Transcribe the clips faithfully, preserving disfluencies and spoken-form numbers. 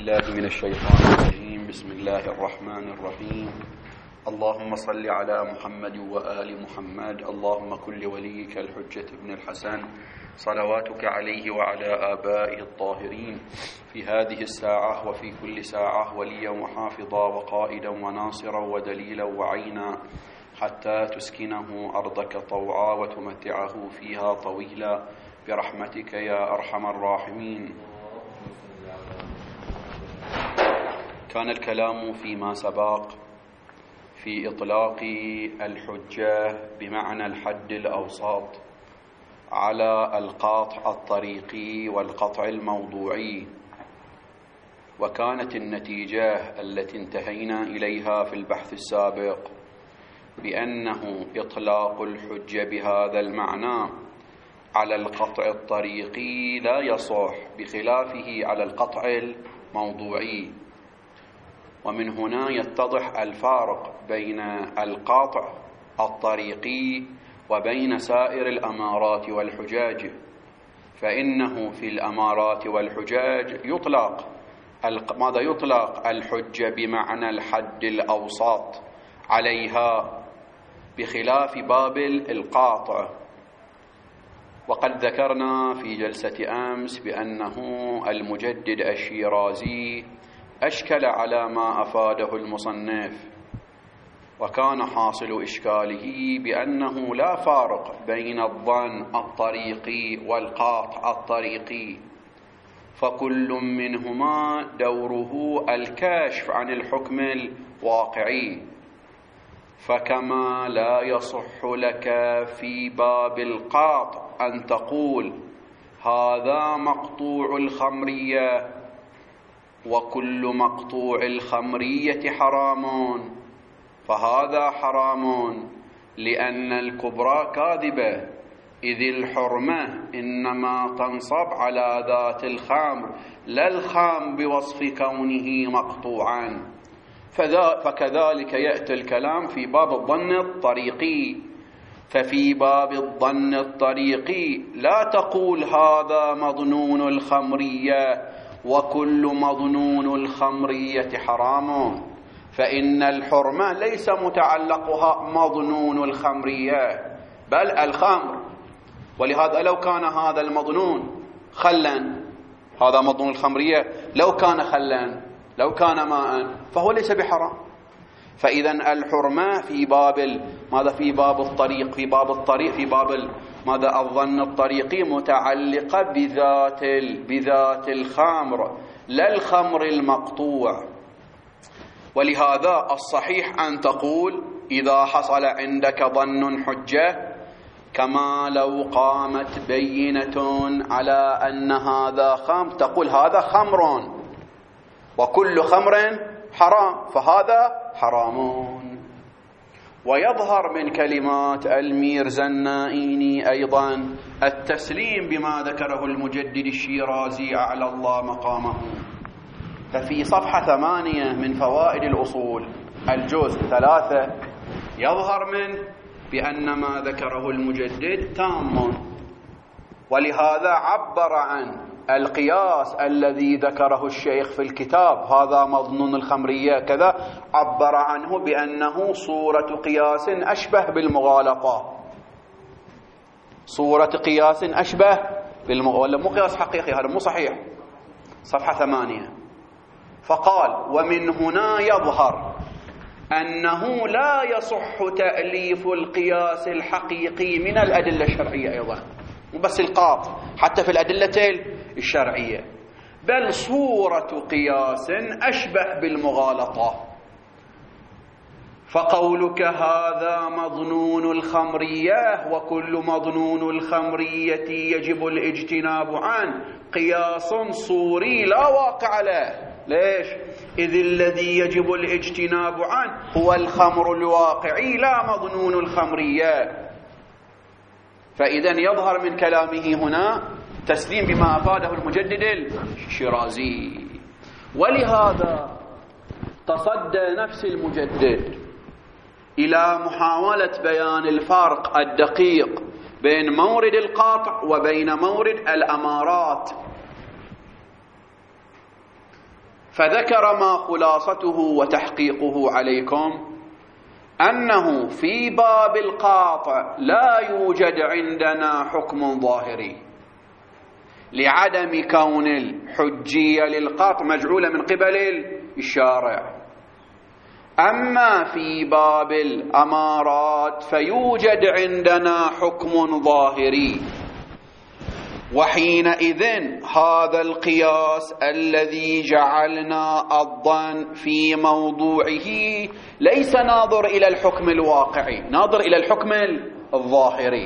بالله من الشيطان الرجيم. بسم الله الرحمن الرحيم. اللهم صل على محمد وآل محمد. اللهم كل وليك الحجة ابن الحسن صلواتك عليه وعلى آبائه الطاهرين في هذه الساعة وفي كل ساعة وليا وحافظا وقائدا وناصرا ودليلا وعينا حتى تسكنه أرضك طوعا وتمتعه فيها طويلا برحمتك يا أرحم الراحمين. كان الكلام فيما سبق في إطلاق الحجة بمعنى الحد الأوسط على القطع الطريقي والقطع الموضوعي، وكانت النتيجة التي انتهينا إليها في البحث السابق بأنه إطلاق الحجة بهذا المعنى على القطع الطريقي لا يصح بخلافه على القطع الموضوعي. ومن هنا يتضح الفارق بين القطع الطريقي وبين سائر الأمارات والحجاج، فإنه في الأمارات والحجاج يطلق ماذا يطلق الحجة بمعنى الحد الأوسط عليها بخلاف باب القاطع. وقد ذكرنا في جلسة أمس بأنه المجدد الشيرازي أشكل على ما أفاده المصنف، وكان حاصل إشكاله بأنه لا فارق بين الظن الطريقي والقاطع الطريقي، فكل منهما دوره الكشف عن الحكم الواقعي. فكما لا يصح لك في باب القاطع أن تقول هذا مقطوع الخمرية وكل مقطوع الخمرية حرام، فهذا حرام لأن الكبرى كاذبة، إذ الحرمة إنما تنصب على ذات الخمر لا الخام بوصف كونه مقطوعا. فكذلك يأتي الكلام في باب الظن الطريقي. ففي باب الظن الطريقي لا تقول هذا مظنون الخمرية وكل مظنون الخمرية حرام، فإن الحرمة ليس متعلقها مظنون الخمرية بل الخمر. ولهذا لو كان هذا المظنون خلا، هذا مظنون الخمرية لو كان خلا لو كان ماء فهو ليس بحرام. فإذا الحرمة في باب ماذا في باب الطريق في باب الطريق في باب ماذا الظن الطريقي متعلقة بذات بذات الخمر لا الخمر المقطوع. ولهذا الصحيح أن تقول إذا حصل عندك ظن حجة كما لو قامت بينة على أن هذا خمر تقول هذا خمر وكل خمر حرام فهذا حرام. ويظهر من كلمات الميرزا النائيني أيضا التسليم بما ذكره المجدد الشيرازي أعلى الله مقامه. ففي صفحة ثمانية من فوائد الأصول الجزء ثلاثة يظهر منه بأن ما ذكره المجدد تام، ولهذا عبر عن القياس الذي ذكره الشيخ في الكتاب هذا مظنون الخمرية كذا، عبر عنه بأنه صورة قياس أشبه بالمغالطة، صورة قياس أشبه بالمغالطة، ولا مو قياس حقيقي، هذا مو صحيح. صفحة ثمانية فقال ومن هنا يظهر أنه لا يصح تأليف القياس الحقيقي من الأدلة الشرعية أيضا، مو بس القاطع، حتى في الأدلة الشرعية، بل صورة قياس أشبه بالمغالطة. فقولك هذا مظنون الخمرية وكل مظنون الخمرية يجب الاجتناب عنه قياس صوري لا واقع له. ليش؟ إذ الذي يجب الاجتناب عنه هو الخمر الواقعي لا مظنون الخمرية. فإذا يظهر من كلامه هنا تسليم بما أفاده المجدد الشيرازي. ولهذا تصدى نفس المجدد إلى محاولة بيان الفرق الدقيق بين مورد القاطع وبين مورد الأمارات. فذكر ما خلاصته وتحقيقه عليكم أنه في باب القاطع لا يوجد عندنا حكم ظاهري لعدم كون الحجية للقاطع مجعولة من قبل الشارع. أما في باب الأمارات فيوجد عندنا حكم ظاهري، وحينئذ هذا القياس الذي جعلنا الظن في موضوعه ليس ناظر إلى الحكم الواقعي، ناظر إلى الحكم الظاهري.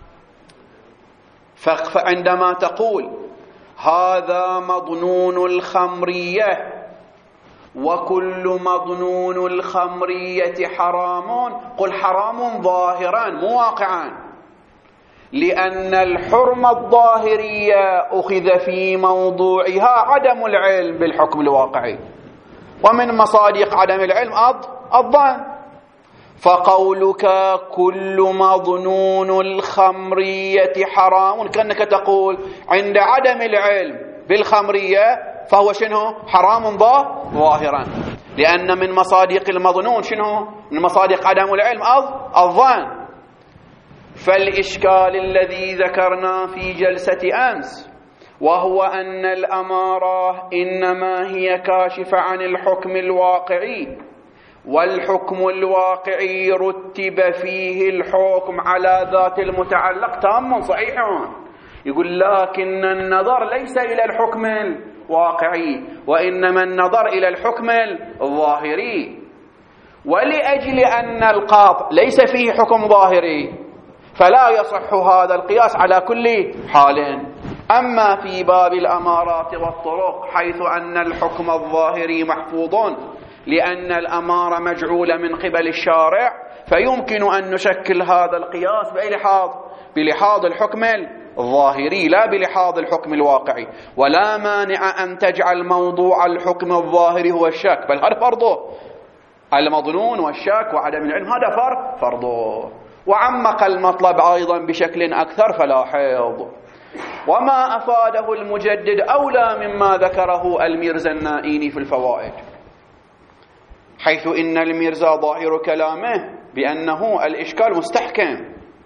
فعندما تقول هذا مظنون الخمرية وكل مظنون الخمرية حرام، قل حرام ظاهرا مو واقعا، لأن الحرم الظاهرية أخذ في موضوعها عدم العلم بالحكم الواقعي، ومن مصادق عدم العلم الظن. فقولك كل مظنون الخمرية حرام كأنك تقول عند عدم العلم بالخمرية فهو شنو؟ حرام ظاهرا، لأن من مصادق المظنون شنو؟ من مصادق عدم العلم الظن. فالإشكال الذي ذكرنا في جلسة أمس وهو أن الأمارة إنما هي كاشفة عن الحكم الواقعي، والحكم الواقعي رتب فيه الحكم على ذات المتعلق تام صحيح. يقول لكن النظر ليس إلى الحكم الواقعي وإنما النظر إلى الحكم الظاهري، ولأجل أن القاطع ليس فيه حكم ظاهري فلا يصح هذا القياس على كل حال. أما في باب الأمارات والطرق حيث أن الحكم الظاهري محفوظ لأن الأمارة مجعولة من قبل الشارع، فيمكن أن نشكل هذا القياس بلحاظ بلحاظ الحكم الظاهري لا بلحاظ الحكم الواقعي. ولا مانع أن تجعل موضوع الحكم الظاهري هو الشك، بل هذا فرضه المظنون والشك وعدم العلم، هذا فرض فرضه. وعمق المطلب أيضا بشكل أكثر فلا حيض. وما أفاده المجدد أولى مما ذكره الميرزا النائيني في الفوائد، حيث إن الميرزا ظاهر كلامه بأنه الإشكال مستحكم،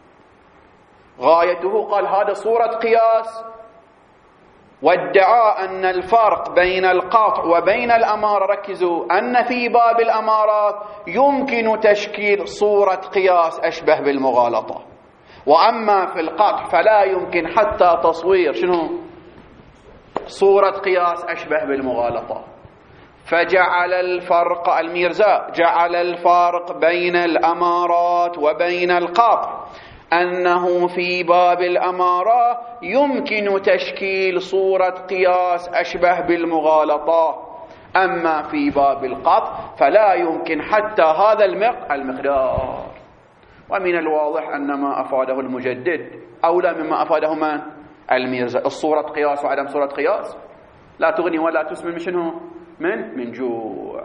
غايته قال هذا صورة قياس، وادعى أن الفرق بين القاطع وبين الأمارة، ركزوا، أن في باب الأمارات يمكن تشكيل صورة قياس أشبه بالمغالطة، وأما في القطع فلا يمكن حتى تصوير شنو؟ صورة قياس أشبه بالمغالطة. فجعل الفرق الميرزا جعل الفرق بين الأمارات وبين القطع أنه في باب الأمارة يمكن تشكيل صورة قياس أشبه بالمغالطة، أما في باب القطع فلا يمكن حتى هذا المقدار. ومن الواضح أن ما أفاده المجدد أولى مما أفاده من؟ الميرزا. الصورة قياس وعدم صورة قياس لا تغني ولا تسمن شنو؟ من من جوع.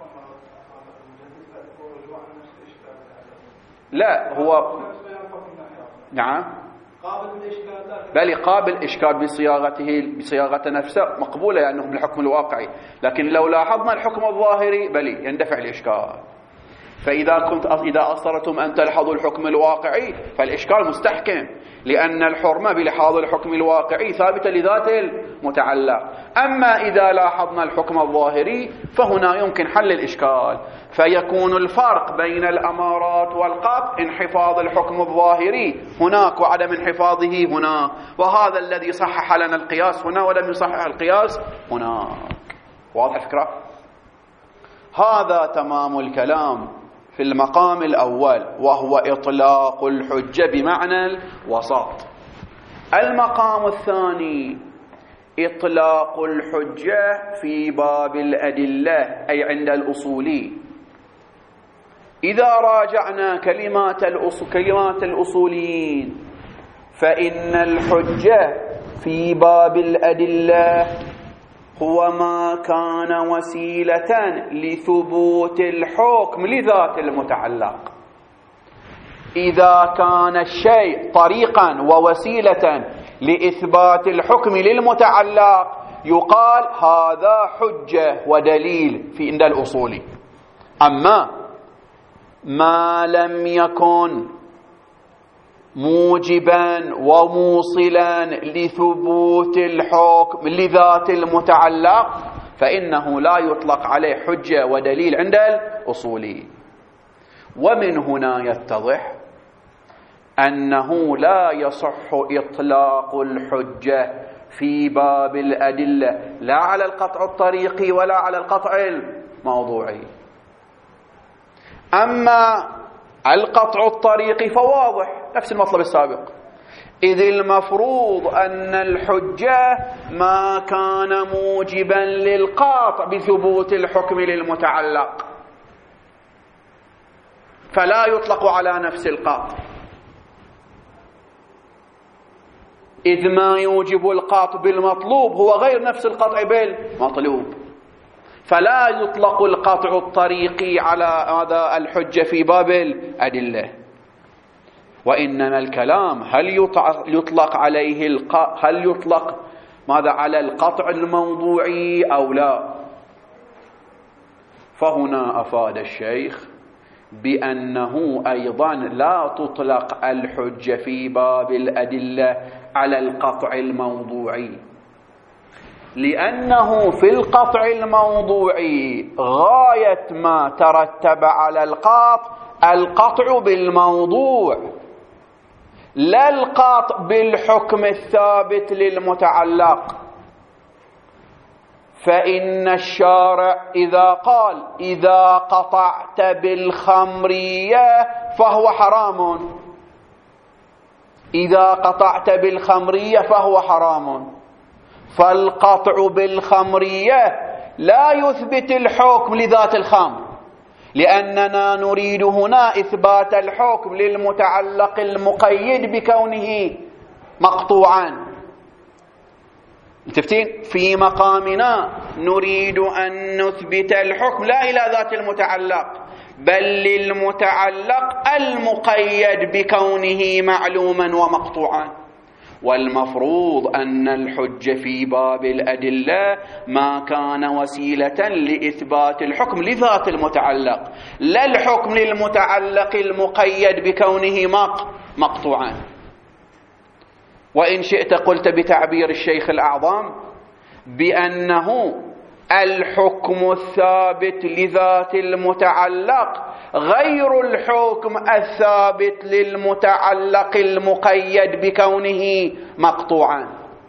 لا هو نعم قابل للإشكال، بل قابل إشكال بصياغته بصياغة نفسه مقبولة لأنه يعني بالحكم الواقعي، لكن لو لاحظنا الحكم الظاهري بل يندفع الإشكال. فإذا كنت إذا أصرتم أن تلحظوا الحكم الواقعي فالإشكال مستحكم، لأن الحرمة بلحاظ الحكم الواقعي ثابتة لذات المتعلق. أما إذا لاحظنا الحكم الظاهري فهنا يمكن حل الإشكال، فيكون الفرق بين الأمارات والقطع انحفاظ الحكم الظاهري هناك وعدم انحفاظه هناك، وهذا الذي صحح لنا القياس هنا ولم يصحح القياس هناك. واضح الفكرة؟ هذا تمام الكلام في المقام الأول، وهو إطلاق الحجة بمعنى الوسط. المقام الثاني إطلاق الحجة في باب الأدلة، أي عند الأصولي. إذا راجعنا كلمات الأصول كلمات الأصوليين فإن الحجة في باب الأدلة هو ما كان وسيلة لثبوت الحكم لذات المتعلق. إذا كان الشيء طريقا ووسيلة لإثبات الحكم للمتعلق يقال هذا حجة ودليل في عند الأصولي. أما ما لم يكن موجبا وموصلا لثبوت الحكم لذات المتعلق فإنه لا يطلق عليه حجة ودليل عند الأصولي. ومن هنا يتضح أنه لا يصح إطلاق الحجة في باب الأدلة لا على القطع الطريقي ولا على القطع الموضوعي. أما القطع الطريقي فواضح نفس المطلب السابق، إذ المفروض أن الحجة ما كان موجبا للقاطع بثبوت الحكم للمتعلق، فلا يطلق على نفس القاطع، إذ ما يوجب القاطع بالمطلوب هو غير نفس القطع بالمطلوب، فلا يطلق القطع الطريقي على هذا الحجة في باب الأدلة. وإنما الكلام هل يطلق عليه الق... هل يطلق ماذا على القطع الموضوعي أو لا؟ فهنا أفاد الشيخ بأنه أيضا لا تطلق الحجة في باب الأدلة على القطع الموضوعي، لأنه في القطع الموضوعي غاية ما ترتب على القطع القطع بالموضوع لا القطع بالحكم الثابت للمتعلق. فإن الشارع إذا قال إذا قطعت بالخمرية فهو حرام، إذا قطعت بالخمرية فهو حرام، فالقطع بالخمرية لا يثبت الحكم لذات الخمر، لأننا نريد هنا إثبات الحكم للمتعلق المقيد بكونه مقطوعا. متفقين؟ في مقامنا نريد أن نثبت الحكم لا إلى ذات المتعلق بل للمتعلق المقيد بكونه معلوما ومقطوعا. والمفروض أن الحجة في باب الأدلة ما كان وسيلة لإثبات الحكم لذات المتعلق لا الحكم للمتعلق المقيد بكونه مقطوعا. وإن شئت قلت بتعبير الشيخ الأعظم بأنه الحكم الثابت لذات المتعلق غير الحكم الثابت للمتعلق المقيد بكونه مقطوعا.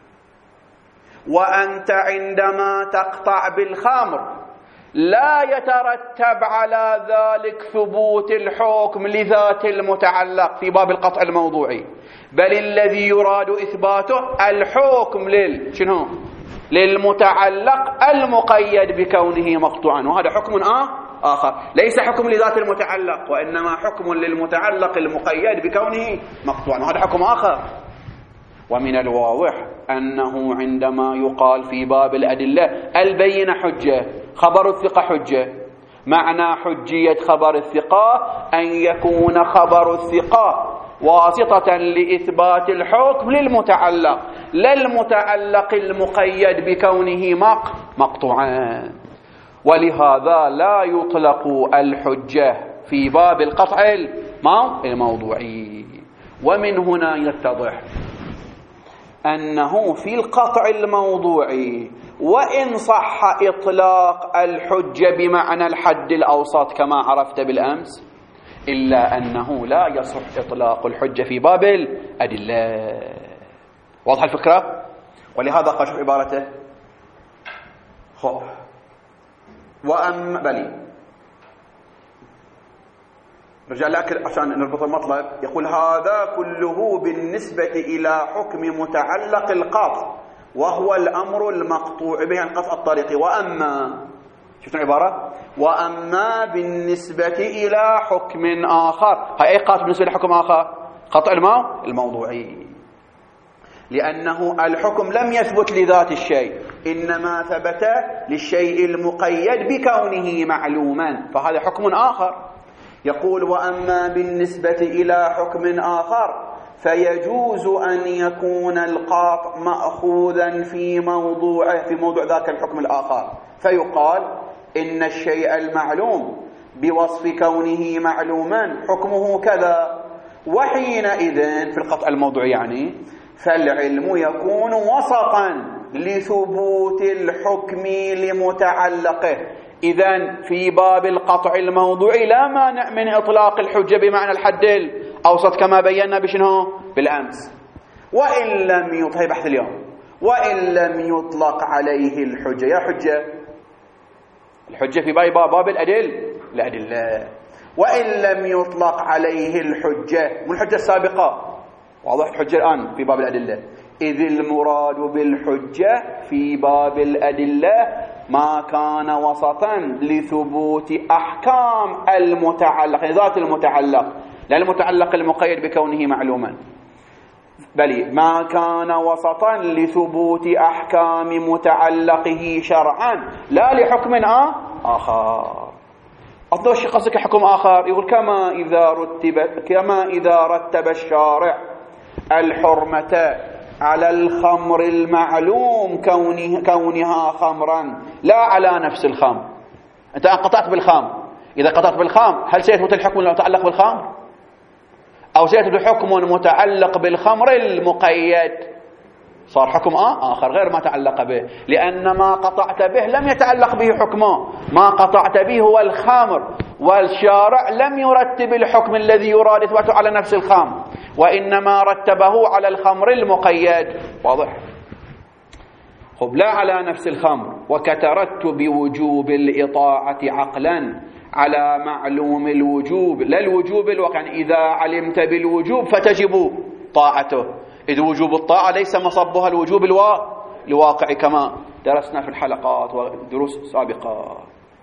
وأنت عندما تقطع بالخمر لا يترتب على ذلك ثبوت الحكم لذات المتعلق في باب القطع الموضوعي، بل الذي يراد إثباته الحكم لل شنو؟ للمتعلق المقيد بكونه مقطوعا، وهذا حكم آخر ليس حكم لذات المتعلق وإنما حكم للمتعلق المقيد بكونه مقطوعا، وهذا حكم آخر. ومن الواضح أنه عندما يقال في باب الأدلة البينة حجة خبر الثقة حجة، معنى حجية خبر الثقة أن يكون خبر الثقة واسطة لإثبات الحكم للمتعلق لا المتعلق المقيد بكونه مقطوعا. ولهذا لا يطلق الحجة في باب القطع الموضوعي. ومن هنا يتضح أنه في القطع الموضوعي وإن صح إطلاق الحجة بمعنى الحد الأوسط كما عرفت بالأمس، إلا أنه لا يصح إطلاق الحجة في باب الأدلة. واضح الفكرة؟ ولهذا قال شوف عبارته خب وأم بلي رجع لك عشان نربط المطلب. يقول هذا كله بالنسبة إلى حكم متعلق القطع وهو الأمر المقطوع به القطع الطريقي. وأما شفتوا العبارة؟ وأما بالنسبة إلى حكم آخر، هاي أي قطع بالنسبة لحكم آخر؟ قطع الماء الموضوعي، لأنه الحكم لم يثبت لذات الشيء إنما ثبت للشيء المقيد بكونه معلوما، فهذا حكم آخر. يقول وأما بالنسبة إلى حكم آخر فيجوز أن يكون القاطع مأخوذا في موضوعه في موضوع ذاك الحكم الآخر، فيقال إن الشيء المعلوم بوصف كونه معلوما حكمه كذا، وحينئذ في القطع الموضوعي يعني فالعلم يكون وسطا لثبوت الحكم لمتعلقه. إذن في باب القطع الموضوعي لا مانع من إطلاق الحجة بمعنى الحد الأوسط كما بينا بشنو بالأمس، وإن لم يطلق بحث اليوم وإن لم يطلق عليه الحجة. يا حجة الحجة في باب باب الأدل الأدلة، وإن لم يطلق عليه الحجة من الحجة السابقة واضح الحجة الآن في باب الأدلة، إذ المراد بالحجة في باب الأدلة ما كان وسطا لثبوت أحكام المتعلق ذات المتعلق، لا المتعلق المقيد بكونه معلوما، بل ما كان وسطا لثبوت أحكام متعلقه شرعا لا لحكم آخر. أطلع شيء قصدك حكم آخر، يقول كما إذا رتب كما إذا رتب الشارع الحرمة على الخمر المعلوم كونه كونها خمرا لا على نفس الخمر. أنت قطعت بالخمر، إذا قطعت بالخمر هل سيثبت الحكم المتعلق بالخمر أو سيثبت حكم متعلق بالخمر المقيد؟ صار حكم آخر غير ما تعلق به، لأن ما قطعت به لم يتعلق به حكمه، ما قطعت به هو الخمر، والشارع لم يرتب الحكم الذي يراد إثباته على نفس الخمر، وإنما رتبه على الخمر المقيد. واضح؟ خب لا على نفس الخمر، وكترتب وجوب الإطاعة عقلا على معلوم الوجوب لا الوجوب الواقع، إذا علمت بالوجوب فتجب طاعته، إذ وجوب الطاعة ليس مصبها الوجوب الواقع كما درسنا في الحلقات ودروس سابقة.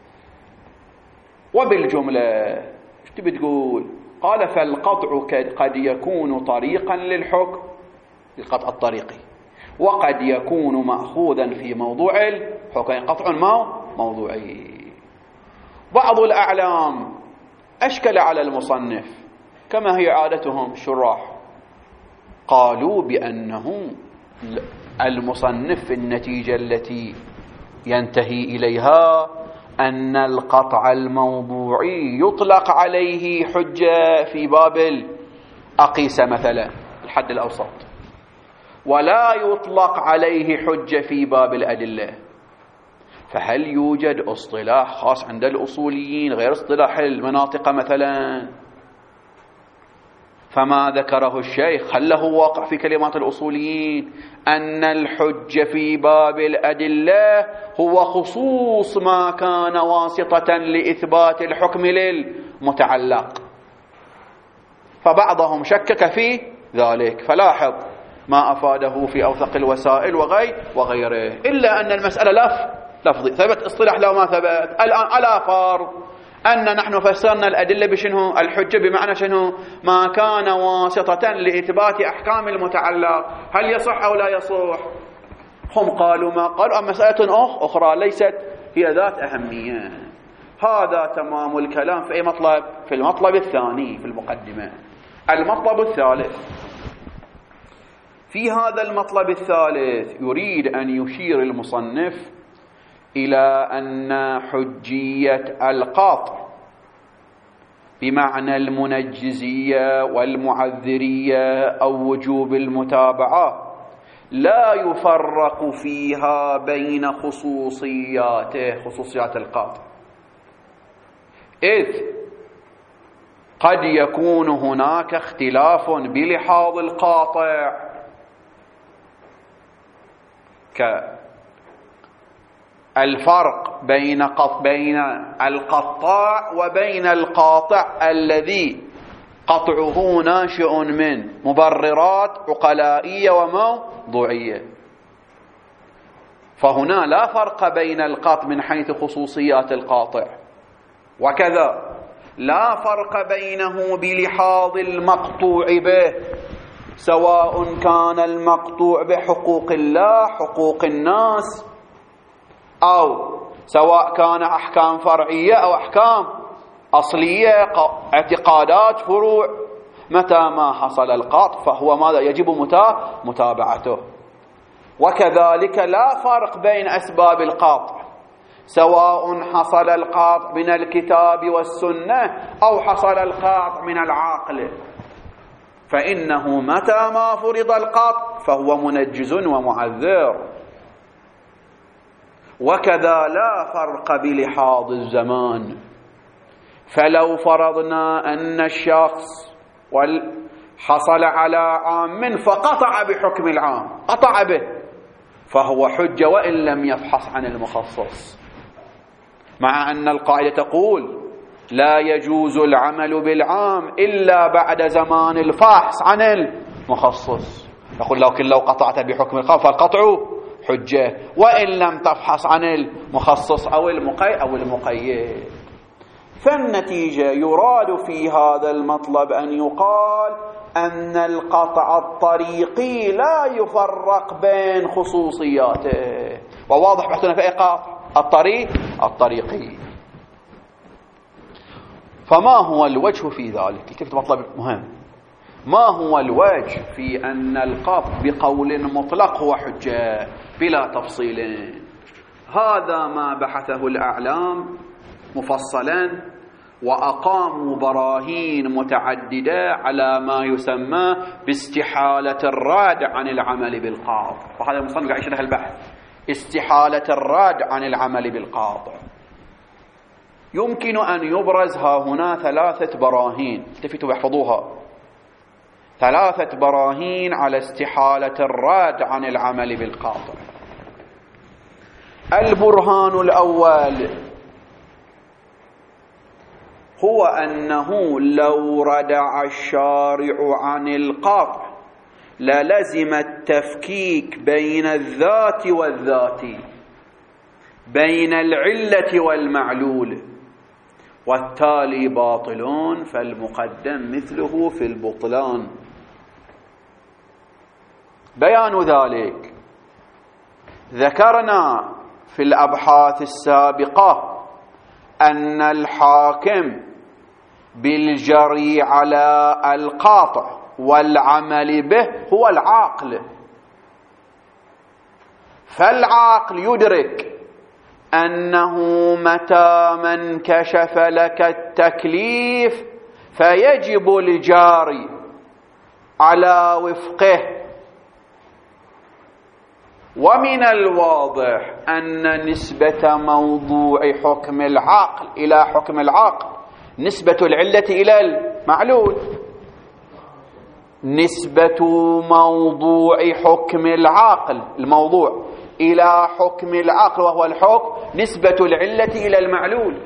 وبالجملة ايش تبي تقول؟ قال فالقطع قد يكون طريقا للحكم القطع الطريقي، وقد يكون مأخوذا في موضوع الحكم قطع ما موضوعي. بعض الأعلام أشكل على المصنف كما هي عادتهم الشراح، قالوا بأنه المصنف في النتيجة التي ينتهي إليها أن القطع الموضوعي يطلق عليه حجة في باب الأقيسة مثلا الحد الأوسط، ولا يطلق عليه حجة في باب الأدلة. فهل يوجد اصطلاح خاص عند الأصوليين غير اصطلاح المناطق مثلا؟ فما ذكره الشيخ هل له واقع في كلمات الأصوليين أن الحجة في باب الأدلة هو خصوص ما كان واسطة لإثبات الحكم للمتعلق، فبعضهم شكك في ذلك. فلاحظ ما أفاده في أوثق الوسائل وغير وغيره، إلا أن المسألة لف لفظي ثبت اصطلاح لو ما ثبت. الآن على فرض أن نحن فسرنا الأدلة بشنو الحجة بمعنى شنو ما كان واسطة لإثبات أحكام المتعلق، هل يصح أو لا يصح؟ هم قالوا ما قالوا، أما مسألة أخرى ليست هي ذات أهمية. هذا تمام الكلام في أي مطلب؟ في المطلب الثاني في المقدمة. المطلب الثالث، في هذا المطلب الثالث يريد أن يشير المصنف إلى أن حجية القطع بمعنى المنجزية والمعذرية أو وجوب المتابعة لا يفرق فيها بين خصوصياته خصوصيات القطع، إذ قد يكون هناك اختلاف بلحاظ القاطع كالفرق بين قط بين القطاع وبين القاطع الذي قطعه ناشئ من مبررات عقلائية وموضوعية، فهنا لا فرق بين القطع من حيث خصوصيات القاطع، وكذا لا فرق بينه بلحاظ المقطوع به، سواء كان المقطوع بحقوق الله حقوق الناس، أو سواء كان أحكام فرعية أو أحكام أصلية اعتقادات فروع، متى ما حصل القطع فهو ماذا يجب متابعته. وكذلك لا فرق بين أسباب القطع، سواء حصل القطع من الكتاب والسنة أو حصل القطع من العقل، فإنه متى ما فرض القطع فهو منجز ومعذر. وكذا لا فرق بلحاظ الزمان، فلو فرضنا أن الشخص حصل على عام فقطع بحكم العام، قطع به، فهو حجة وإن لم يفحص عن المخصص، مع أن القاعدة تقول لا يجوز العمل بالعام إلا بعد زمان الفحص عن المخصص. يقول لكن لو قطعت بحكم الخاص فالقطع حجة وإن لم تفحص عن المخصص أو المقيد أو المقيد. فالنتيجة يراد في هذا المطلب أن يقال أن القطع الطريقي لا يفرق بين خصوصياته، وواضح بحثنا في قطع الطريق الطريقي. فما هو الوجه في ذلك؟ كيف مطلب مهم، ما هو الوجه في أن القطع بقول مطلق هو حجة بلا تفصيل؟ هذا ما بحثه الأعلام مفصلا، وأقاموا براهين متعددة على ما يسمى باستحالة الراد عن العمل بالقاطع. وهذا المصنف قاعد يشرح البحث، استحالة الراد عن العمل بالقاطع. يمكن أن يبرز ها هنا ثلاثة براهين، التفتوا واحفظوها، ثلاثة براهين على استحالة الراد عن العمل بالقاطع. البرهان الأول هو أنه لو ردع الشارع عن القطع للزم التفكيك بين الذات والذات، بين العلة والمعلول، والتالي باطلون فالمقدم مثله في البطلان. بيان ذلك ذكرنا في الأبحاث السابقة أن الحاكم بالجري على القاطع والعمل به هو العاقل، فالعاقل يدرك أنه متى ما انكشف لك التكليف فيجب الجاري على وفقه. ومن الواضح أن نسبة موضوع حكم العقل إلى حكم العقل نسبة العلة إلى المعلول، نسبة موضوع حكم العقل الموضوع إلى حكم العقل وهو الحكم نسبة العلة إلى المعلول.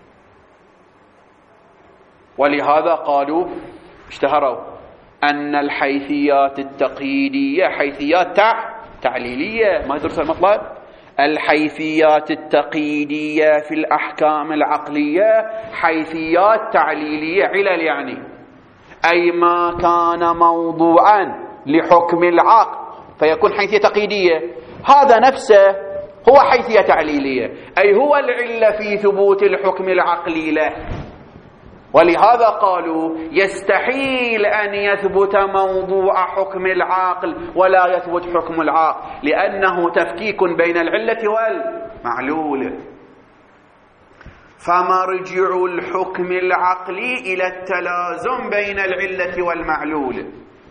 ولهذا قالوا اشتهروا أن الحيثيات التقييدية حيثيات تعليلية. ما يدرس المطلب؟ الحيثيات التقييدية في الأحكام العقلية حيثيات تعليلية، علل يعني، أي ما كان موضوعا لحكم العقل فيكون حيثية تقييدية، هذا نفسه هو حيثية تعليلية، أي هو العلة في ثبوت الحكم العقلي له. ولهذا قالوا يستحيل أن يثبت موضوع حكم العقل ولا يثبت حكم العقل، لأنه تفكيك بين العلة والمعلول. فمرجع الحكم العقلي إلى التلازم بين العلة والمعلول.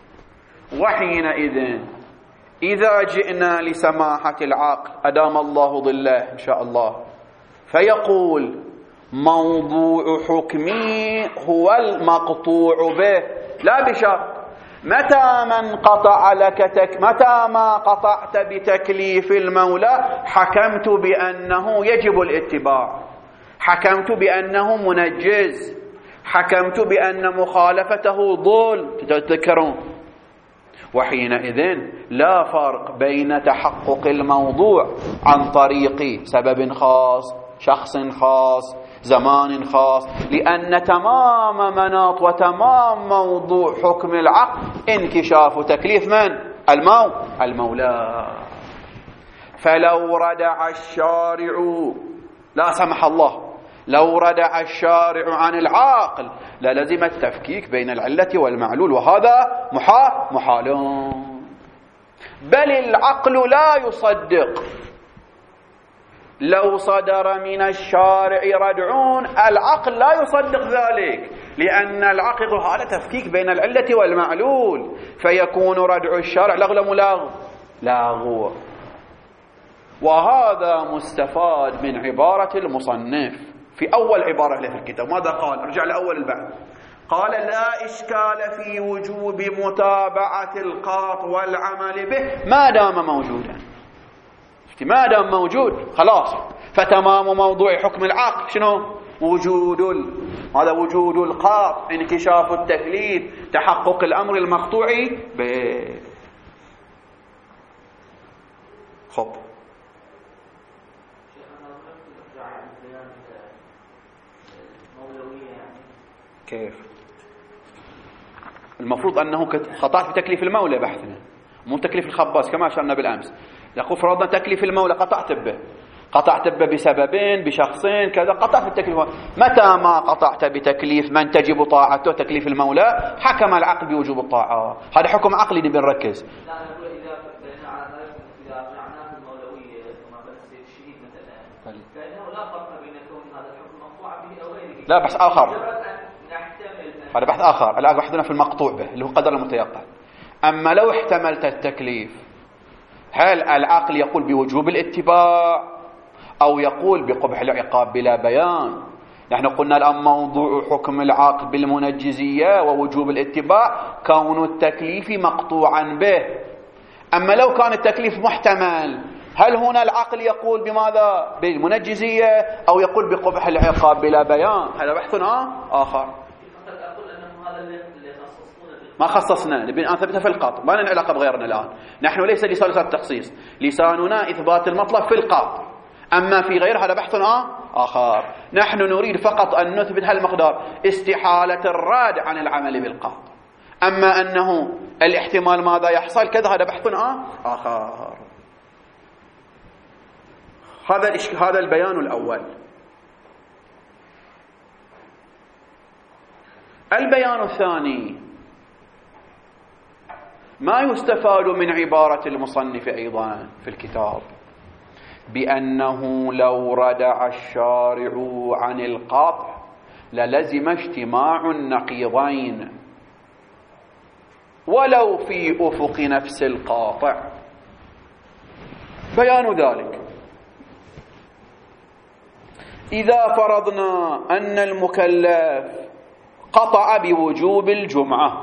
وحينئذ إذا جئنا لسماحة العقل أدام الله ظله إن شاء الله، فيقول موضوع حكمي هو المقطوع به، لا بشرط متى من قطع لك تك متى ما قطعت بتكليف المولى حكمت بأنه يجب الاتباع، حكمت بأنه منجز، حكمت بأن مخالفته ضل، تتذكرون. وحينئذ لا فرق بين تحقق الموضوع عن طريق سبب خاص، شخص خاص، زمان خاص، لأن تمام مناط وتمام موضوع حكم العقل انكشاف تكليف من؟ المو المولى. فلو ردع الشارع لا سمح الله لو ردع الشارع عن العاقل للزم التفكيك بين العلة والمعلول، وهذا محال محال. بل العقل لا يصدق. لو صدر من الشارع ردعون العقل لا يصدق ذلك، لأن العقل يقول هذا تفكيك بين العلة والمعلول، فيكون ردع الشارع لغو ملاغ لاغو. وهذا مستفاد من عبارة المصنف في أول عبارة له في الكتاب. ماذا قال؟ ارجع لأول البحث. قال لا إشكال في وجوب متابعة القاط والعمل به ما دام موجودا. ما دام موجود خلاص، فتمام موضوع حكم العقل شنو؟ وجود ال... هذا وجود القاط، انكشاف التكليف، تحقق الأمر المقطوع به. خب كيف؟ المفروض أنه خطأت في تكليف المولى بحثنا، مو تكليف الخباز كما أشرنا بالأمس. يقول فرضنا تكليف المولى قطعت به، قطعت به بسببين بشخصين كذا، قطعت التكليف. متى ما قطعت بتكليف من تجب طاعته تكليف المولى حكم العقل بوجوب الطاعة. هذا حكم عقلي نبي نركز. لا بحث آخر، هذا بحث آخر. الآن بحثنا في المقطوع به اللي هو قدر المتيقن. أما لو احتملت التكليف، هل العقل يقول بوجوب الاتباع أو يقول بقبح العقاب بلا بيان؟ نحن قلنا الآن موضوع حكم العقل بالمنجزية ووجوب الاتباع كون التكليف مقطوعا به. أما لو كان التكليف محتمل، هل هنا العقل يقول بماذا؟ بالمنجزية أو يقول بقبح العقاب بلا بيان؟ هذا بحث آخر. ما خصصنا، نبي نثبتها في القاط، ما لنا علاقة بغيرنا الآن. نحن ليس لساننا التخصيص، لساننا إثبات المطلب في القاط. أما في غير هذا بحث آخر. نحن نريد فقط أن نثبت هالمقدار، استحالة الراد عن العمل بالقاط. أما أنه الاحتمال ماذا يحصل كذا هذا بحث آخر. هذا هذا البيان الأول. البيان الثاني ما يستفاد من عبارة المصنف أيضا في الكتاب، بأنه لو ردع الشارع عن القطع للزم اجتماع النقيضين ولو في أفق نفس القاطع. بيان ذلك: إذا فرضنا أن المكلف قطع بوجوب الجمعة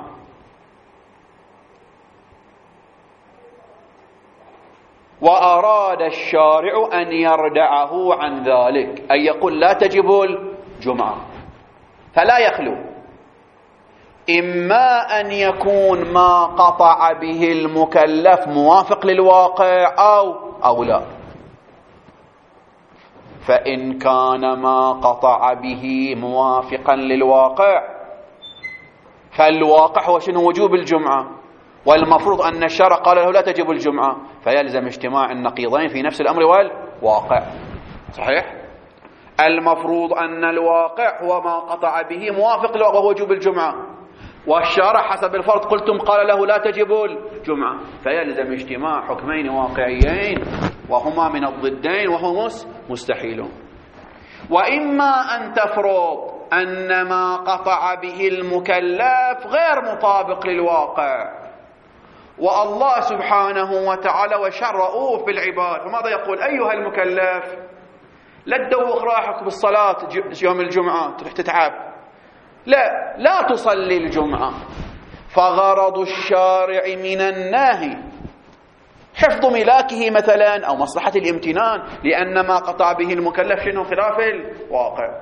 وأراد الشارع أن يردعه عن ذلك، أن يقول لا تجب الجمعة، فلا يخلو إما أن يكون ما قطع به المكلف موافق للواقع أو أو لا. فإن كان ما قطع به موافقا للواقع فالواقع هو شنو؟ وجوب الجمعة، والمفروض أن الشرع قال له لا تجب الجمعة، فيلزم اجتماع النقيضين في نفس الأمر والواقع. صحيح؟ المفروض أن الواقع هو ما قطع به موافق له وهو وجوب الجمعة، والشرع حسب الفرض قلتم قال له لا تجب الجمعة، فيلزم اجتماع حكمين واقعيين وهما من الضدين وهو مستحيل. وإما أن تفرض أن ما قطع به المكلف غير مطابق للواقع، والله سبحانه وتعالى وشرعوه في العباد، فماذا يقول؟ أيها المكلف لا تدوخ راحك بالصلاة يوم الجمعة تروح تتعب، لا لا تصلي الجمعة، فغرض الشارع من النهي حفظ ملاكه مثلا أو مصلحة الامتنان، لأن ما قطع به المكلف شنو؟ خلاف الواقع،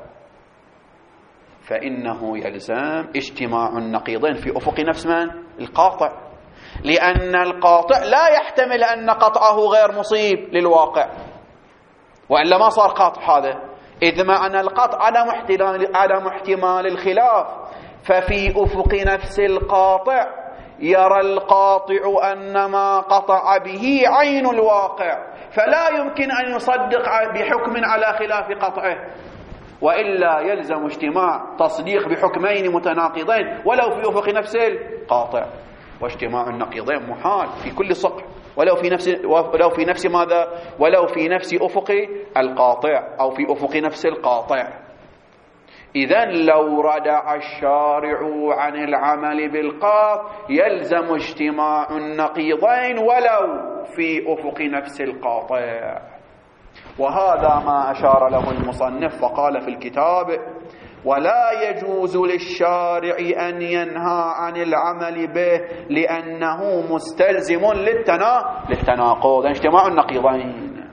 فإنه يلزم اجتماع النقيضين في أفق نفس من؟ القاطع، لأن القاطع لا يحتمل أن قطعه غير مصيب للواقع، وإلا ما صار قاطع هذا، إذ معنى القطع عدم احتمال عدم احتمال الخلاف، ففي أفق نفس القاطع يرى القاطع أن ما قطع به عين الواقع، فلا يمكن أن يصدق بحكم على خلاف قطعه، وإلا يلزم اجتماع تصديق بحكمين متناقضين ولو في أفق نفس القاطع، واجتماع النقيضين محال في كل صقع ولو في نفس ولو في نفس ماذا ولو في نفس أفق القاطع أو في أفق نفس القاطع. إذن لو ردع الشارع عن العمل بالقاط يلزم اجتماع النقيضين ولو في أفق نفس القاطع. وهذا ما أشار له المصنف فقال في الكتاب: ولا يجوز للشارع أن ينهى عن العمل به لأنه مستلزم للتنا... للتناقض، اجتماع النقيضين.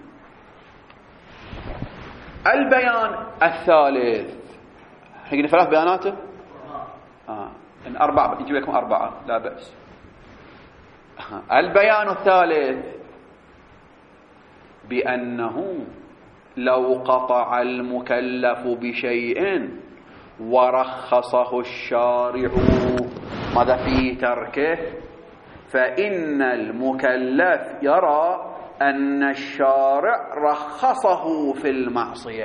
البيان الثالث، هيك ثلاث بياناته آه. إن أربعة يجيب لكم أربعة لا بأس. البيان الثالث بأنه لو قطع المكلف بشيء ورخصه الشارع ماذا في تركه، فإن المكلف يرى أن الشارع رخصه في المعصية،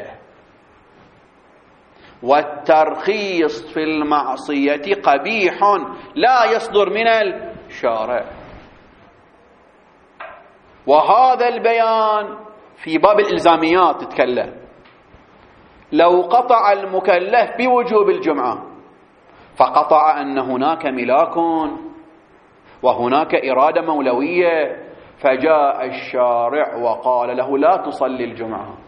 والترخيص في المعصية قبيح لا يصدر من الشارع. وهذا البيان في باب الإلزاميات تتكلم. لو قطع المكلف بوجوب الجمعة فقطع أن هناك ملاك وهناك إرادة مولوية، فجاء الشارع وقال له لا تصلي الجمعة،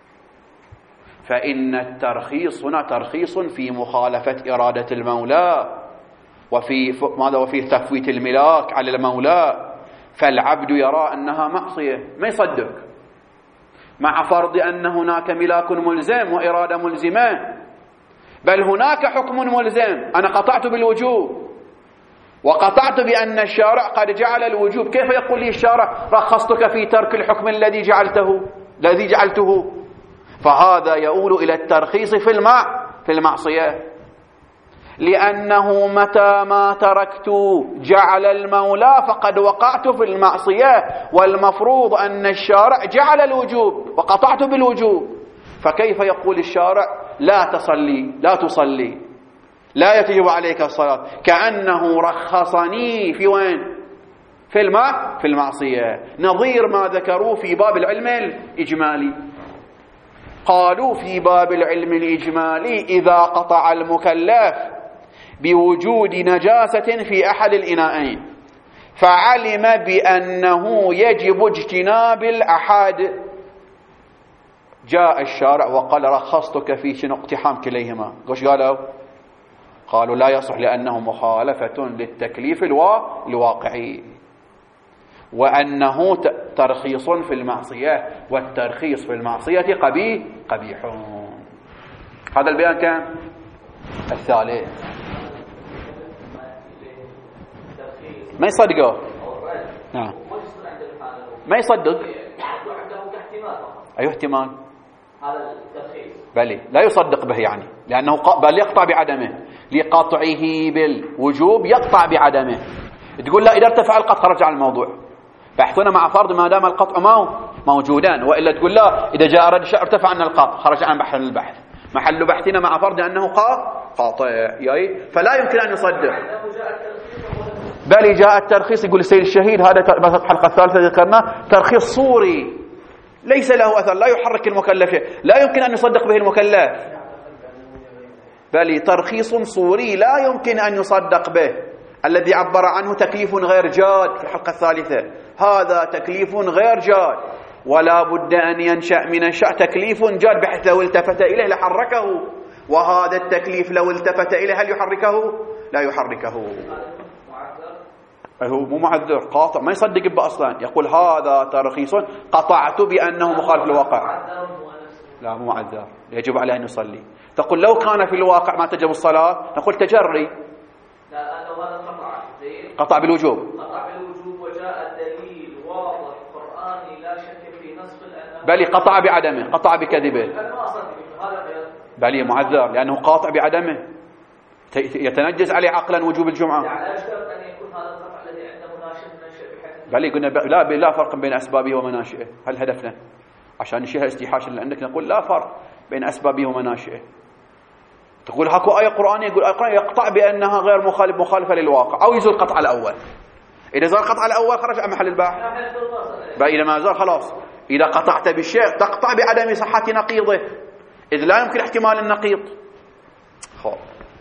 فإن الترخيص هنا ترخيص في مخالفة إرادة المولى وفي ماذا وفي تفويت الملاك على المولى، فالعبد يرى أنها معصية ما يصدق، مع فرض أن هناك ملاك ملزم وإرادة ملزمة، بل هناك حكم ملزم. أنا قطعت بالوجوب وقطعت بأن الشارع قد جعل الوجوب، كيف يقول لي الشارع رخصتك في ترك الحكم الذي جعلته الذي جعلته؟ فهذا يؤول إلى الترخيص في المع في المعصية، لأنه متى ما تركت جعل المولى فقد وقعت في المعصية، والمفروض أن الشارع جعل الوجوب وقطعت بالوجوب، فكيف يقول الشارع لا تصلي لا تصلي لا يجب عليك الصلاة، كأنه رخصني في وين؟ في المع في المعصية. نظير ما ذكروا في باب العلم الإجمالي، قالوا في باب العلم الإجمالي إذا قطع المكلف بوجود نجاسة في أحد الإناءين فعلم بأنه يجب اجتناب الأحد، جاء الشارع وقال رخصتك في شنو اقتحام كليهما، وش قالوا؟ قالوا لا يصح لأنه مخالفة للتكليف الواقعي، وأنه ترخيص في المعصية، والترخيص في المعصية قبيح قبيح. هذا البيان كان الثالث. ما يصدقه نعم ما يصدق أي احتمال هذا الترخيص بل لا يصدق به، يعني لأنه بل يقطع بعدمه، لقطعه بالوجوب يقطع بعدمه. تقول لا إذا ارتفع القطع خرج عن الموضوع، بحثنا مع فرض ما دام القطع ما موجودان، وإلا تقول لا إذا جاء رد الشيء ارتفع عن القطع خرج عن بحث البحث. محل بحثنا مع فرض أنه قاطع، يعني فلا يمكن أن يصدق. بل جاء الترخيص يقول السيد الشهيد، هذا الحلقة الثالثة ذكرنا ترخيص صوري ليس له أثر لا يحرك المكلف، لا يمكن أن يصدق به المكلف، بل ترخيص صوري لا يمكن أن يصدق به، الذي عبر عنه تكليف غير جاد في الحلقة الثالثة. هذا تكليف غير جاد، ولا بد أن ينشأ من الشأ تكليف جاد بحيث لو التفت إليه لحركه، وهذا التكليف لو التفت إليه هل يحركه؟ لا يحركه. هو مو معذر، قاطع ما يصدق به أصلا، يقول هذا ترخيص قطعت بأنه مخالف للواقع. لا مو معذر، يجب عليه أن يصلي. تقول لو كان في الواقع ما تجب الصلاة، نقول تجري. لا لو هذا قطع قطع بالوجوب قطع بالوجوب وجاء الدليل واضح قرآني لا شك في نصف الأنام، بل قطع بعدمه، قطع بكذبه، بل معذر لأنه قاطع بعدمه، يتنجز عليه عقلا وجوب الجمعة. يعني لا يشترط أن يكون هذا القطع الذي عنده ناشئ منشأ بحيث بل قلنا لا لا فرق بين أسبابه ومناشئه. هل هدفنا عشان نشيل الاستيحاش اللي عندك نقول لا فرق، بين أسبابه ومناشئه. تقول هاكو آية قرآنية، يقول آية قرآنية يقطع بأنها غير مخالف مخالفة للواقع، أو يزول القطع الأول. إذا زال القطع الأول خرج عن محل البحث. إذا ما زال خلاص، إذا قطعت بالشيء تقطع بعدم صحة نقيضه، إذ لا يمكن احتمال النقيض. خب.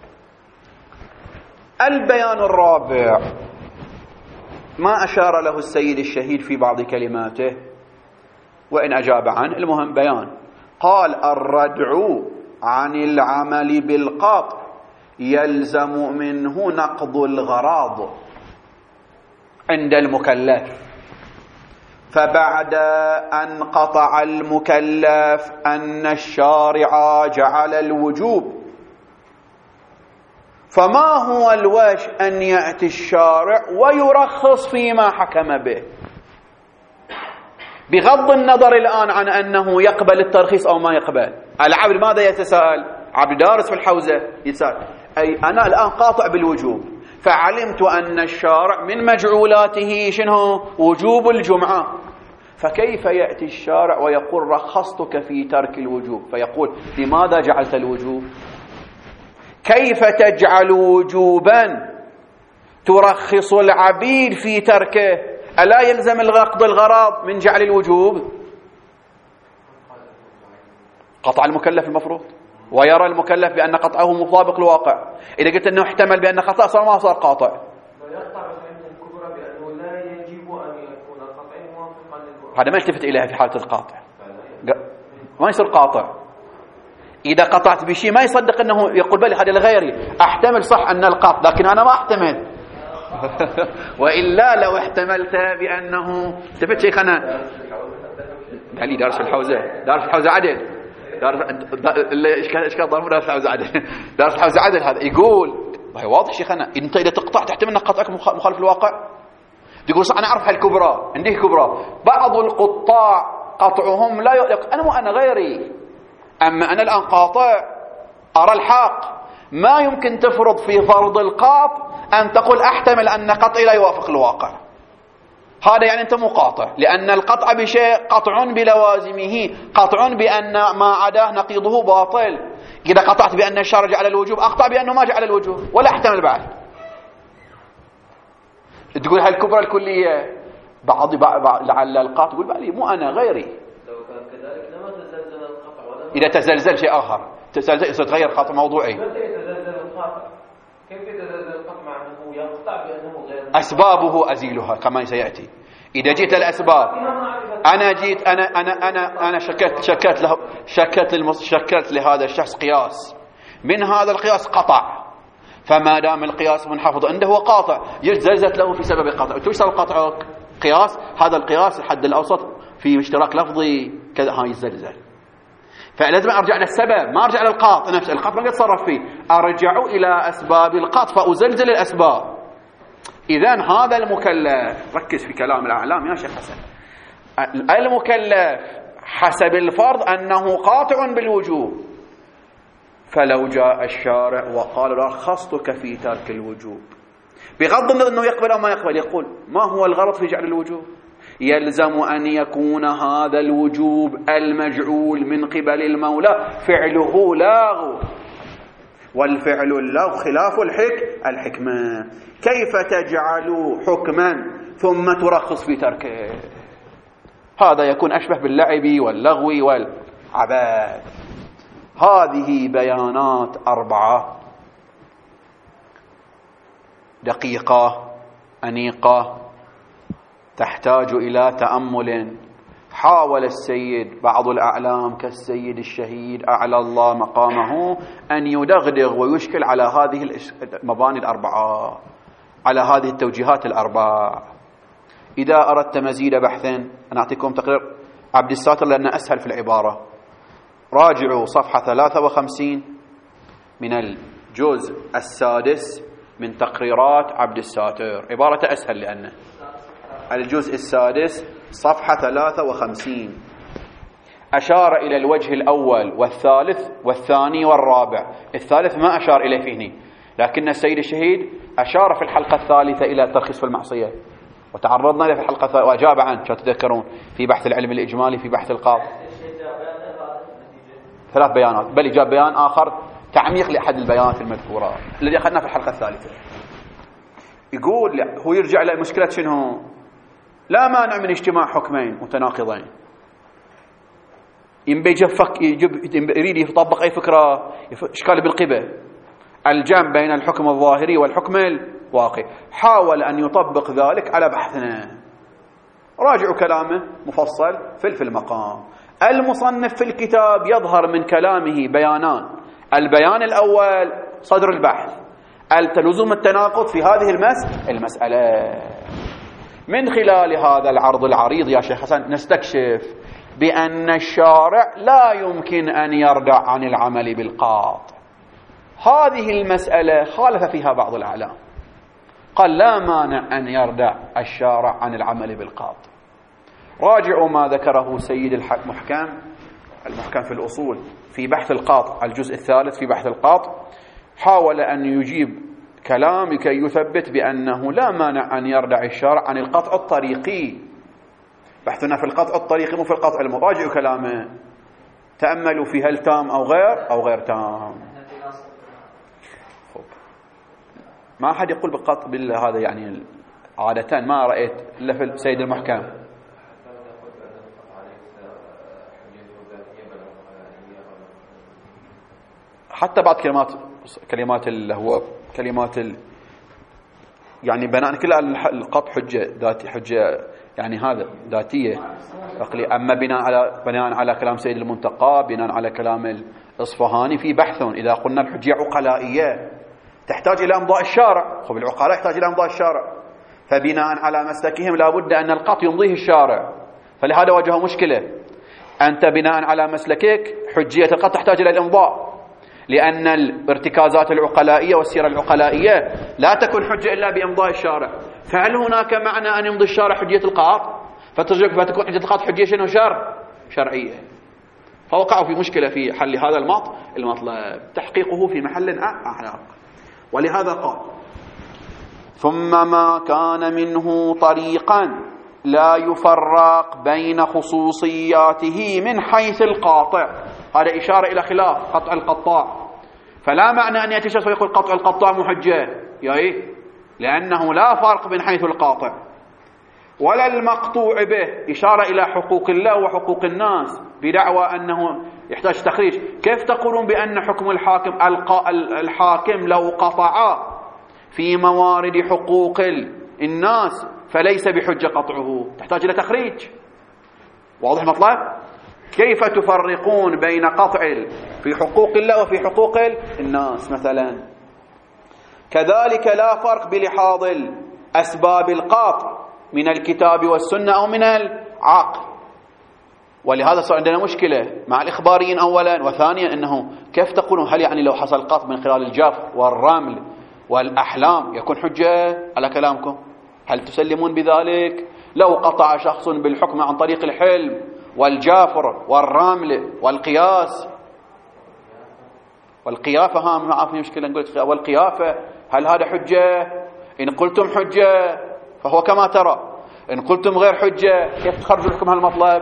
البيان الرابع ما أشار له السيد الشهيد في بعض كلماته وإن أجاب عنه، المهم بيان. قال: الردع عن العمل بالقطع يلزم منه نقض الغراض عند المكلف، فبعد أن قطع المكلف أن الشارع جعل الوجوب، فما هو الوجه أن يأتي الشارع ويرخص فيما حكم به، بغض النظر الآن عن أنه يقبل الترخيص أو ما يقبل؟ العبد ماذا يتساءل؟ عبد دارس في الحوزة يسأل: أي أنا الآن قاطع بالوجوب، فعلمت أن الشارع من مجعولاته شنو؟ وجوب الجمعة، فكيف يأتي الشارع ويقول رخصتك في ترك الوجوب؟ فيقول: لماذا جعلت الوجوب؟ كيف تجعل وجوبا ترخص العبيد في تركه؟ ألا يلزم نقض الغراض من جعل الوجوب؟ قطع المكلف المفروض، ويرى المكلف بأن قطعه مطابق للواقع. إذا قلت أنه احتمل بأن خطأ صار ما صار قاطع. هذا ما التفت إليها في حالة القاطع، ما يصير قاطع. إذا قطعت بشيء ما يصدق أنه يقول بلي هذا لغيري، أحتمل صح أن القطع لكن أنا ما أحتمل. وإلا لو احتملت بأنه التفت شيخنا قال لي دارس في الحوزة، دارس في الحوزة عدل، دارس إيش كان ضرب دارس الحوزة عدل، دارس الحوزة عدل. هذا يقول هي واضح شيخنا، أنت إذا تقطع تحتمل أن قطعك مخالف الواقع. يقول صح أنا أعرف هالكبرى عندي كبرى، بعض القطاع قطعهم لا يق... أنا مو أنا غيري، أما أنا الآن قاطع أرى الحق، ما يمكن تفرض في فرض القاطع أن تقول أحتمل أن قطعي لا يوافق الواقع. هذا يعني أنت مو قاطع، لأن القطع بشيء قطع بلوازمه، قطع بأن ما عداه نقيضه باطل. إذا قطعت بأن الشارع جعل الوجوب، أقطع بأنه ما جعل الوجوب ولا احتمل بعد. تقول هالكبرى الكلية، بعض لعل القاطع يقول بقى لي مو أنا غيري. لو كان كذلك لما تزلزل القطع ولا إذا تزلزل شيء آخر، تزلزل تغير خط موضوعي. متى يتزلزل القطع؟ كيف يتزلزل القطع مع أنه يقطع بأنه غير؟ أسبابه أزيلها كما سيأتي. إذا جيت الأسباب، أنا جيت أنا أنا أنا أنا شكت شكت له شكت المص شكت لهذا الشخص قياس، من هذا القياس قطع، فما دام القياس منحفظ عنده هو قاطع، يزلزلت له في سبب قطع. وش صار قطعك؟ قياس، هذا القياس الحد الأوسط في اشتراك لفظي كذا، هاي الزلزال. فلازم أرجع للسبب، ما أرجع للقاطع نفسه. القاطع ما يتصرف فيه، أرجع إلى أسباب القاطع فأزلزل الأسباب. إذن هذا المكلف، ركز في كلام الأعلام يا شيخ حسن، المكلف حسب الفرض أنه قاطع بالوجوب، فلو جاء الشارع وقال رخصتك في ترك الوجوب، بغض النظر أنه يقبل أو ما يقبل، يقول ما هو الغرض في جعل الوجوب؟ يلزم أن يكون هذا الوجوب المجعول من قبل المولى فعله لاغو، والفعل اللغو خلاف الحك الحكمة. كيف تجعل حكما ثم ترخص في تركه؟ هذا يكون أشبه باللعب واللغو والعباد. هذه بيانات أربعة دقيقة أنيقة تحتاج إلى تأمل. حاول السيد بعض الأعلام كالسيد الشهيد أعلى الله مقامه أن يدغدغ ويشكل على هذه المباني الأربعة، على هذه التوجيهات الأربع. إذا أردت مزيد بحث أنا أعطيكم تقرير عبد الساتر لأنه أسهل في العبارة. راجعوا صفحة ثلاثة وخمسين من الجزء السادس من تقريرات عبد الساتر، عبارة أسهل لأنه الجزء السادس صفحة ثلاثة وخمسين. أشار إلى الوجه الأول والثالث والثاني والرابع. الثالث ما أشار إليه فيه، لكن السيد الشهيد أشار في الحلقة الثالثة إلى الترخيص في المعصية، وتعرضنا له في الحلقة الثالثة وأجاب عنه، تتذكرون في بحث العلم الإجمالي في بحث القاضي. ثلاث بيانات، بل جاء بيان آخر تعميق لأحد البيانات المذكورة الذي أخذناه في الحلقة الثالثة. يقول لا، هو يرجع إلى مشكلة شنو؟ لا مانع من اجتماع حكمين متناقضين. ينبي يجفك يجب يريد يطبق أي فكرة إشكال بالقبة، الجمع بين الحكم الظاهري والحكم الواقعي. حاول أن يطبق ذلك على بحثنا. راجعوا كلامه مفصل في في المقام. المصنف في الكتاب يظهر من كلامه بيانان. البيان الأول صدر البحث، التلزم التناقض في هذه المس المسألة. من خلال هذا العرض العريض يا شيخ حسن نستكشف بأن الشارع لا يمكن أن يردع عن العمل بالقاطع. هذه المسألة خالف فيها بعض الأعلام، قال لا مانع أن يردع الشارع عن العمل بالقاطع. راجعوا ما ذكره سيد المحكم المحكم في الأصول في بحث القاطع، الجزء الثالث في بحث القاطع. حاول أن يجيب كلام لكي يثبت بأنه لا مانع أن يردع الشارع عن القطع الطريقي. بحثنا في القطع الطريقي مو في القطع المراجع. كلامه تأملوا في هل تام أو غير أو غير تام. ما أحد يقول بالقطع بالله هذا، يعني عادة ما رأيت إلا في سيد المحكم. حتى بعض كلمات كلمات اللي هو كلمات ال يعني بناء كل القطع حجة ذاتي حجة يعني هذا ذاتية عقلية. أما بناء على بناء على كلام سيد المنتقى، بناء على كلام الإصفهاني في بحث. إذا قلنا الحجة عقلائية تحتاج إلى إمضاء الشارع، خب العقلاء يحتاج إلى إمضاء الشارع، فبناء على مسلكهم لا بد أن القطع يمضيه الشارع. فلهذا واجهوا مشكلة. أنت بناء على مسلكك حجية القطع تحتاج إلى الإمضاء، لأن الارتكازات العقلائية والسيرة العقلائية لا تكون حجة إلا بإمضاء الشارع. فهل هناك معنى أن يمضي الشارع حجية القاطع فتكون حجية القاطع حجية شنو شر شرعية؟ فوقعوا في مشكلة في حل هذا المطلب، تحقيقه في محل أعلى. ولهذا قال ثم ما كان منه طريقا لا يفرق بين خصوصياته من حيث القاطع. هذا إشارة إلى خلاف قطع القطاع. فلا معنى أن يأتي شخص ويقول قطع القطاع محجة، يعني لأنه لا فرق بين حيث القاطع ولا المقطوع به. إشارة إلى حقوق الله وحقوق الناس بدعوى أنه يحتاج تخريج. كيف تقولون بأن حكم الحاكم الحاكم لو قطع في موارد حقوق الناس فليس بحجة قطعه؟ تحتاج إلى تخريج. واضح مطلب؟ كيف تفرقون بين قطع في حقوق الله وفي حقوق الناس مثلا؟ كذلك لا فرق بلحاظ أسباب القطع من الكتاب والسنة أو من العقل. ولهذا صار عندنا مشكلة مع الإخباريين أولا، وثانيا أنه كيف تقولون هل يعني لو حصل قطع من خلال الجف والرمل والأحلام يكون حجة على كلامكم؟ هل تسلمون بذلك؟ لو قطع شخص بالحكم عن طريق الحلم والجافر والرمل والقياس والقيافة، ها ما عارفين مشكلة نقول والقيافة، هل هذا حجة؟ إن قلتم حجة فهو كما ترى، إن قلتم غير حجة كيف تخرجوا لكم هالمطلب؟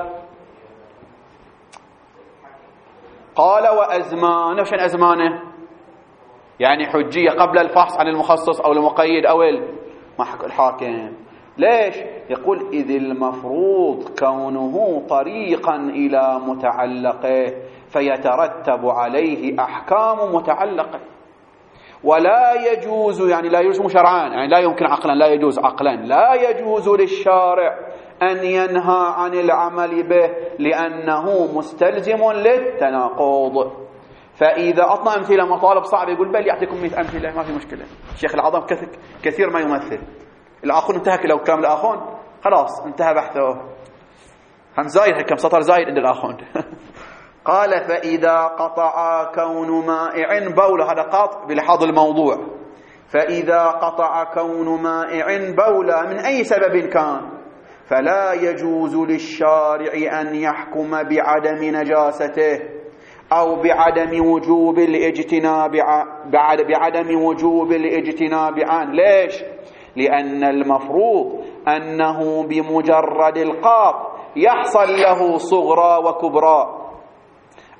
قال وأزمانه. وشن أزمانه؟ يعني حجية قبل الفحص عن المخصص أو المقيد أو الحاكم. ليش؟ يقول إذ المفروض كونه طريقا إلى متعلقه فيترتب عليه أحكام متعلقه، ولا يجوز يعني لا يجوز شرعا، يعني لا يمكن عقلا، لا يجوز عقلا، لا يجوز للشارع أن ينهى عن العمل به لأنه مستلزم للتناقض. فإذا أعطنا أمثلة مطالب صعبة يقول بل يعطيكم مئة أمثلة ما في مشكلة. الشيخ العظام كثير ما يمثل. الآخون انتهى لو كلام الآخون خلاص انتهى بحثه. هم زايد كم سطر زايد عند الآخون. قال فإذا قطع كون مائع بولة، هذا قاطع بلحاظ الموضوع. فإذا قطع كون مائع بولة من أي سبب كان فلا يجوز للشارع أن يحكم بعدم نجاسته أو بعدم وجوب الاجتناب بعدم وجوب الاجتناب عنه. ليش؟ لأن المفروض أنه بمجرد القاط يحصل له صغرى وكبرى.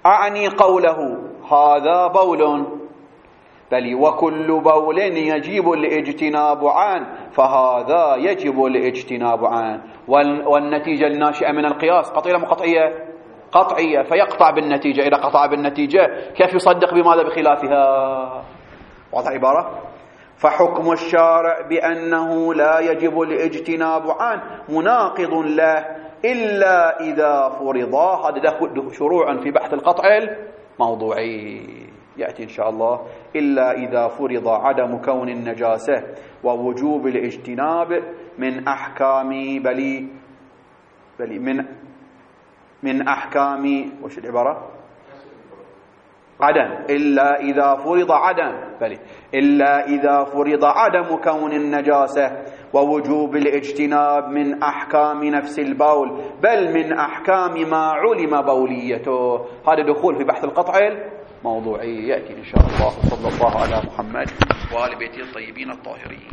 أعني قوله هذا بول، بل وكل بول يجب الاجتناب عنه فهذا يجب الاجتناب عنه. والنتيجة الناشئة من القياس قطعية مو قطعية؟ قطعية، فيقطع بالنتيجة. إذا قطع بالنتيجة كيف يصدق بماذا بخلافها؟ واضح عبارة؟ فحكم الشارع بأنه لا يجب الاجتناب عنه مناقض له إلا إذا فرضا. هذا شروع في بحث القطع الموضوعي يأتي إن شاء الله. إلا إذا فرض عدم كون النجاسة ووجوب الاجتناب من أحكام بلي بلي من من أحكام وش العبارة؟ عدم. إلا إذا فرض عدم بلي إلا إذا فرض عدم كون النجاسة ووجوب الاجتناب من أحكام نفس البول بل من أحكام ما علم بوليته. هذا دخول في بحث القطع الموضوعي يأتي إن شاء الله. صلى الله على محمد وآل بيته الطيبين الطاهرين.